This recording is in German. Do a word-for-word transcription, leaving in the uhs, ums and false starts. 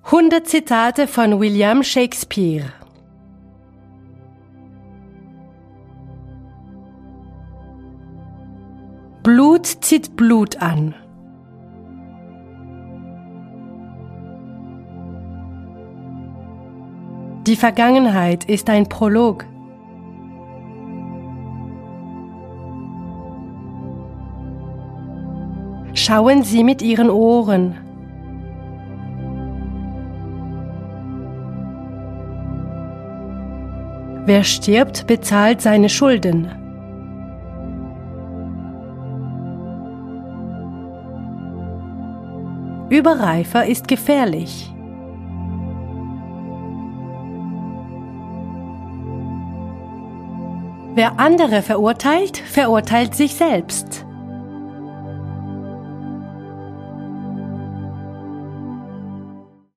hundert Zitate von William Shakespeare. Blut zieht Blut an. Die Vergangenheit ist ein Prolog. Schauen Sie mit Ihren Ohren. Wer stirbt, bezahlt seine Schulden. Überreifer ist gefährlich. Wer andere verurteilt, verurteilt sich selbst.